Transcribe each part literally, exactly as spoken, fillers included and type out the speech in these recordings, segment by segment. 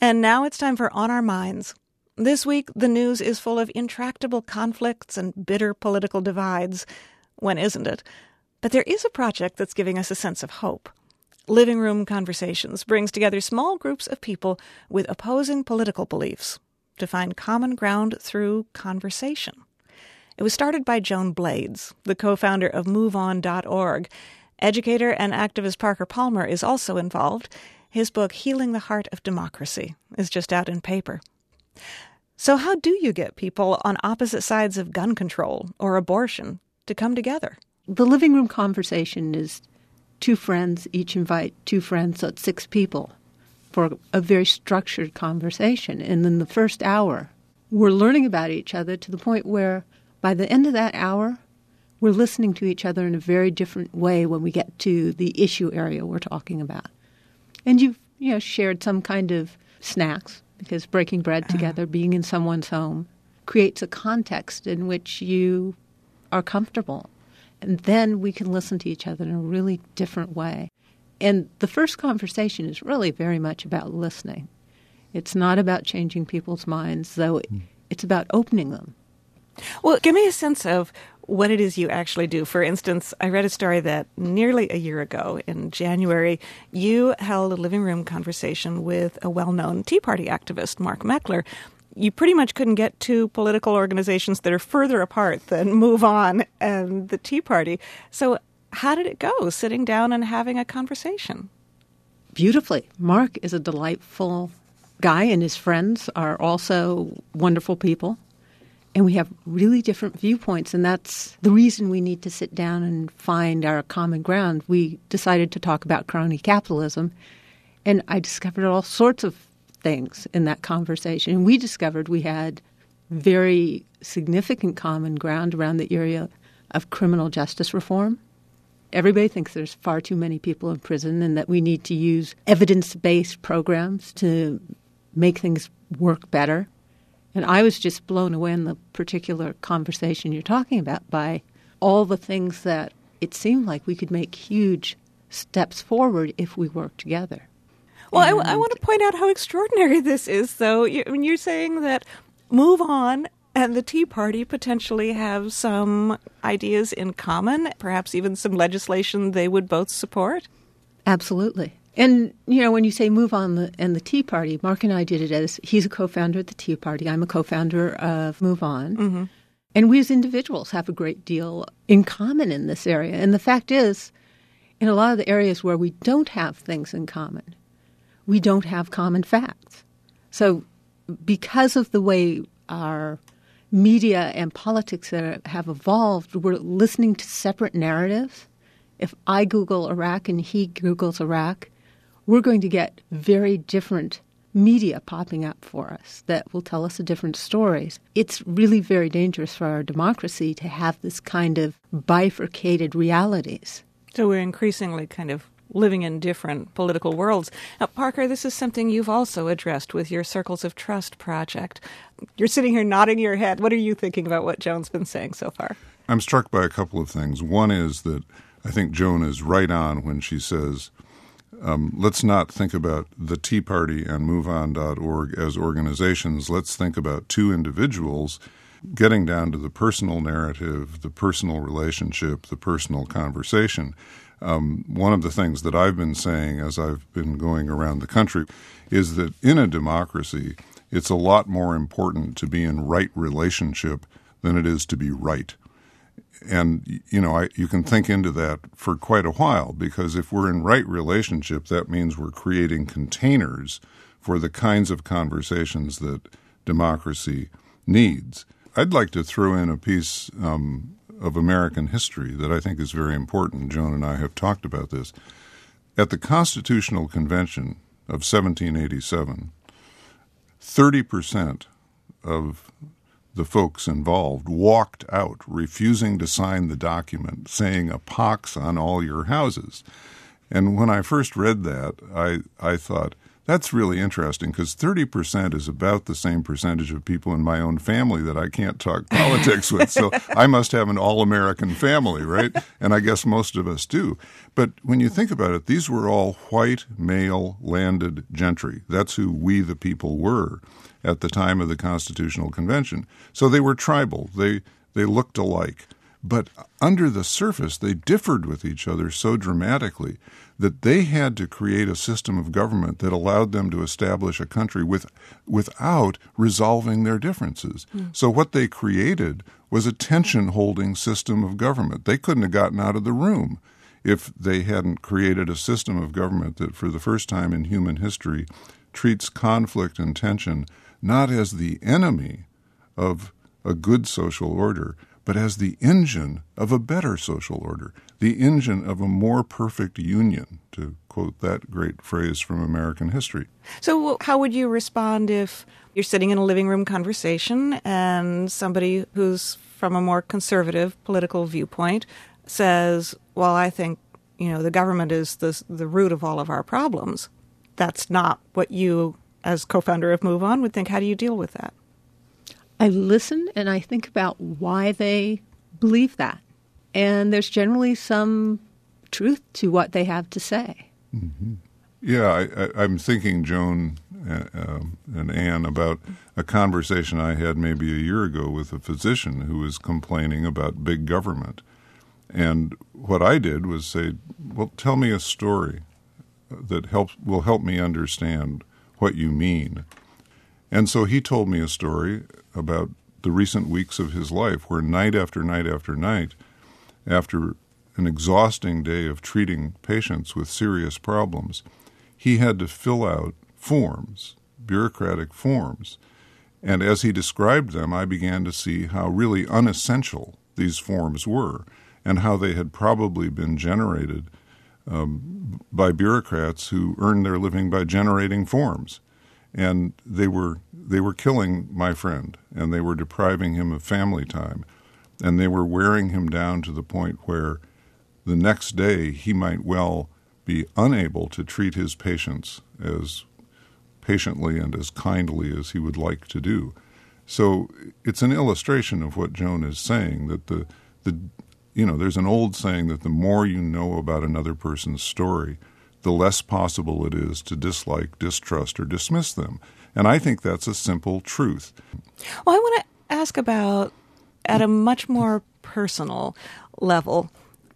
And now it's time for On Our Minds. This week, the news is full of intractable conflicts and bitter political divides. When isn't it? But there is a project that's giving us a sense of hope. Living Room Conversations brings together small groups of people with opposing political beliefs to find common ground through conversation. It was started by Joan Blades, the co-founder of move on dot org. Educator and activist Parker Palmer is also involved. His book, Healing the Heart of Democracy, is just out in paper. So how do you get people on opposite sides of gun control or abortion to come together? The living room conversation is two friends, each invite two friends, so it's six people, for a very structured conversation. And in the first hour, we're learning about each other to the point where by the end of that hour, we're listening to each other in a very different way when we get to the issue area we're talking about. And you've you know, shared some kind of snacks, because breaking bread together, being in someone's home, creates a context in which you are comfortable. And then we can listen to each other in a really different way. And the first conversation is really very much about listening. It's not about changing people's minds, though it's about opening them. Well, give me a sense of what it is you actually do. For instance, I read a story that nearly a year ago in January, you held a living room conversation with a well-known Tea Party activist, Mark Meckler. You pretty much couldn't get two political organizations that are further apart than Move On and the Tea Party. So how did it go, sitting down and having a conversation? Beautifully. Mark is a delightful guy, and his friends are also wonderful people. And we have really different viewpoints, and that's the reason we need to sit down and find our common ground. We decided to talk about crony capitalism, and I discovered all sorts of things in that conversation. And we discovered we had very significant common ground around the area of criminal justice reform. Everybody thinks there's far too many people in prison and that we need to use evidence-based programs to make things work better. And I was just blown away in the particular conversation you're talking about by all the things that it seemed like we could make huge steps forward if we work together. Well, I, I want to point out how extraordinary this is, though. You, I mean, you're saying that Move On and the Tea Party potentially have some ideas in common, perhaps even some legislation they would both support? Absolutely. And, you know, when you say Move On the, and the Tea Party, Mark and I did it as he's a co-founder of the Tea Party. I'm a co-founder of Move On. Mm-hmm. And we as individuals have a great deal in common in this area. And the fact is, in a lot of the areas where we don't have things in common, we don't have common facts. So because of the way our media and politics have evolved, we're listening to separate narratives. If I Google Iraq and he Googles Iraq, we're going to get very different media popping up for us that will tell us a different stories. It's really very dangerous for our democracy to have this kind of bifurcated realities. So we're increasingly kind of living in different political worlds. Now, Parker, this is something you've also addressed with your Circles of Trust project. You're sitting here nodding your head. What are you thinking about what Joan's been saying so far? I'm struck by a couple of things. One is that I think Joan is right on when she says, um, let's not think about the Tea Party and move on dot org as organizations. Let's think about two individuals getting down to the personal narrative, the personal relationship, the personal conversation. Um, one of the things that I've been saying as I've been going around the country is that in a democracy, it's a lot more important to be in right relationship than it is to be right. And, you know, I, you can think into that for quite a while, because if we're in right relationship, that means we're creating containers for the kinds of conversations that democracy needs. I'd like to throw in a piece um, of American history that I think is very important. Joan and I have talked about this. At the Constitutional Convention of seventeen eighty-seven, thirty percent of the folks involved walked out, refusing to sign the document, saying a pox on all your houses. And when I first read that, I, I thought, that's really interesting because thirty percent is about the same percentage of people in my own family that I can't talk politics with. So I must have an all-American family, right? And I guess most of us do. But when you think about it, these were all white, male, landed gentry. That's who we the people were at the time of the Constitutional Convention. So they were tribal. They they looked alike. But under the surface, they differed with each other so dramatically that they had to create a system of government that allowed them to establish a country with, without resolving their differences. Mm. So what they created was a tension-holding system of government. They couldn't have gotten out of the room if they hadn't created a system of government that, for the first time in human history, treats conflict and tension not as the enemy of a good social order, but as the engine of a better social order, the engine of a more perfect union, to quote that great phrase from American history. So how would you respond if you're sitting in a living room conversation and somebody who's from a more conservative political viewpoint says, well, I think, you know, the government is the, the root of all of our problems? That's not what you, as co-founder of Move On, would think. How do you deal with that? I listen and I think about why they believe that. And there's generally some truth to what they have to say. Mm-hmm. Yeah, I, I, I'm thinking, Joan uh, um, and Anne, about a conversation I had maybe a year ago with a physician who was complaining about big government. And what I did was say, well, tell me a story that helps will help me understand what you mean. And so he told me a story about the recent weeks of his life where night after night after night, after an exhausting day of treating patients with serious problems, he had to fill out forms, bureaucratic forms. And as he described them, I began to see how really unessential these forms were and how they had probably been generated um, by bureaucrats who earned their living by generating forms. And they were they were killing my friend, and they were depriving him of family time, and they were wearing him down to the point where the next day he might well be unable to treat his patients as patiently and as kindly as he would like to do. So it's an illustration of what Joan is saying, that the the you know, there's an old saying that the more you know about another person's story, the less possible it is to dislike, distrust, or dismiss them. And I think that's a simple truth. Well, I want to ask about, at a much more personal level,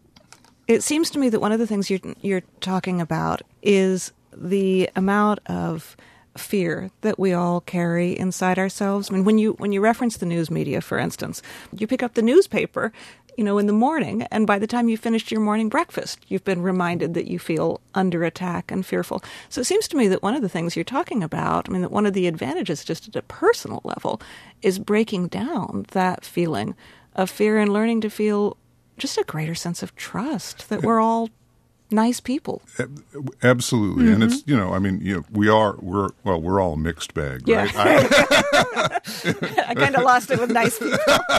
it seems to me that one of the things you're, you're talking about is the amount of fear that we all carry inside ourselves. I mean, when you when you reference the news media, for instance, you pick up the newspaper, you know, in the morning, and by the time you finished your morning breakfast, you've been reminded that you feel under attack and fearful. So it seems to me that one of the things you're talking about, I mean, that one of the advantages just at a personal level is breaking down that feeling of fear and learning to feel just a greater sense of trust that we're all nice people. Absolutely. Mm-hmm. And it's, you know, I mean, you know, we are, we're, well, we're all a mixed bag, right? Yeah. I, I kind of lost it with nice people.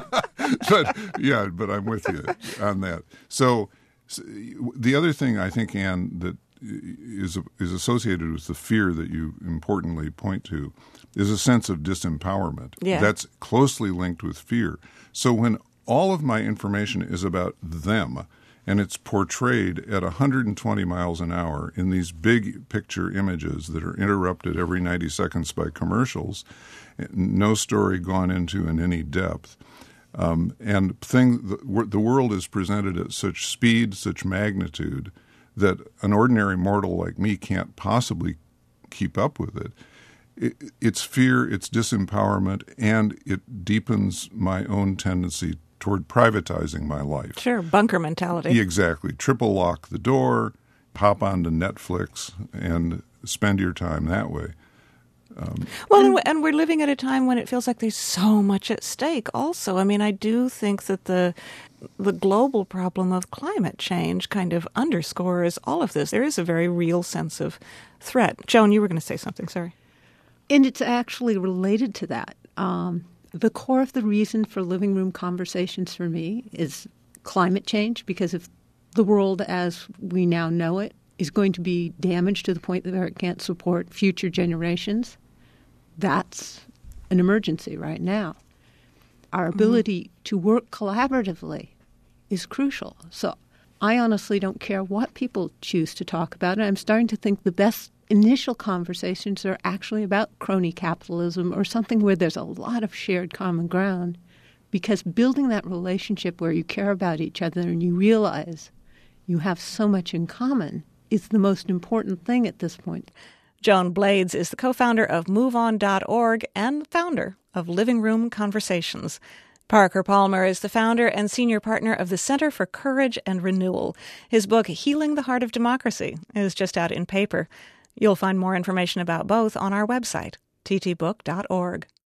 But, yeah, but I'm with you on that. So, so the other thing I think, Anne, that is is associated with the fear that you importantly point to is a sense of disempowerment. Yeah. That's closely linked with fear. So when all of my information is about them, and it's portrayed at one hundred twenty miles an hour in these big picture images that are interrupted every ninety seconds by commercials, no story gone into in any depth. Um, and thing, the, the world is presented at such speed, such magnitude, that an ordinary mortal like me can't possibly keep up with it. it. It's fear, it's disempowerment, and it deepens my own tendency toward privatizing my life. Sure, bunker mentality. Yeah, exactly. Triple lock the door, pop onto Netflix, and spend your time that way. Um, well, and, and we're living at a time when it feels like there's so much at stake also. I mean, I do think that the the global problem of climate change kind of underscores all of this. There is a very real sense of threat. Joan, you were going to say something, sorry. And it's actually related to that. Um, the core of the reason for living room conversations for me is climate change, because if the world as we now know it is going to be damaged to the point that it can't support future generations, that's an emergency right now. Our ability mm-hmm. to work collaboratively is crucial. So I honestly don't care what people choose to talk about. And I'm starting to think the best initial conversations are actually about crony capitalism or something where there's a lot of shared common ground, because building that relationship where you care about each other and you realize you have so much in common is the most important thing at this point. Joan Blades is the co-founder of move on dot org and founder of Living Room Conversations. Parker Palmer is the founder and senior partner of the Center for Courage and Renewal. His book, Healing the Heart of Democracy, is just out in paper. You'll find more information about both on our website, t t book dot org.